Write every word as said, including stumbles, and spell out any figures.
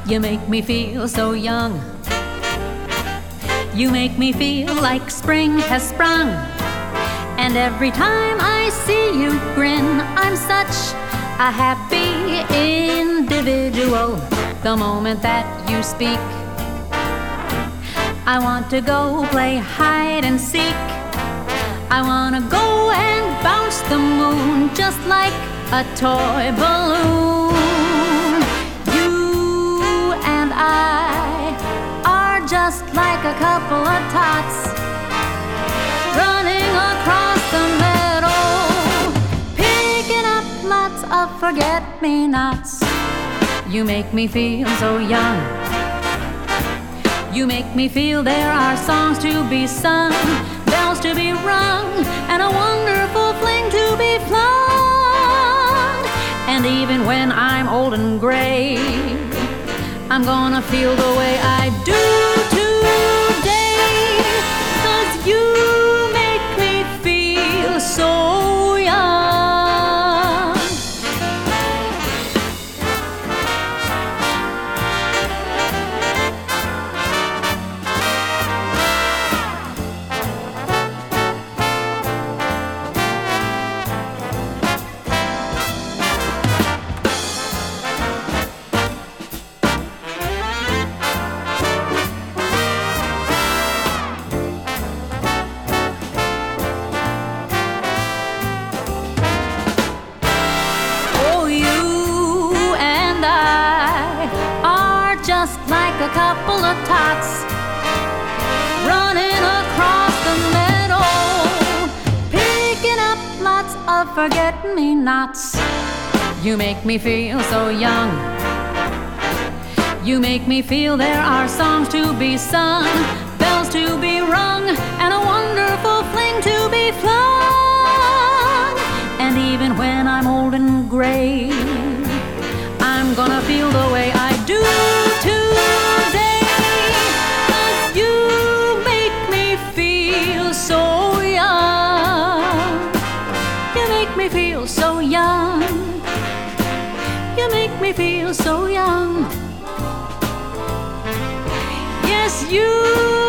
You make me feel so young. You make me feel like spring has sprung. And every time I see you grin, I'm such a happy individual. The moment that you speak, I want to go play hide and seek. I want to go and bounce the moon just like a toy balloon. You and I are just like a couple of tots running across the meadow, picking up lots of forget-me-nots. You make me feel so young. You make me feel there are songs to be sung, bells to be rung, and a wonderful fling to be flung. And even when I'm old and gray, I'm gonna feel the way I do today, 'cause you make me feel so young. Just like a couple of tots running across the meadow, picking up lots of forget-me-nots. You make me feel so young. You make me feel there are songs to be sung, bells to be rung, and a wonderful fling to be flung. And even when I'm old and gray, I'm gonna feel the way I do today, 'cause you make me feel so young. You make me feel so young. You make me feel so young. Yes, you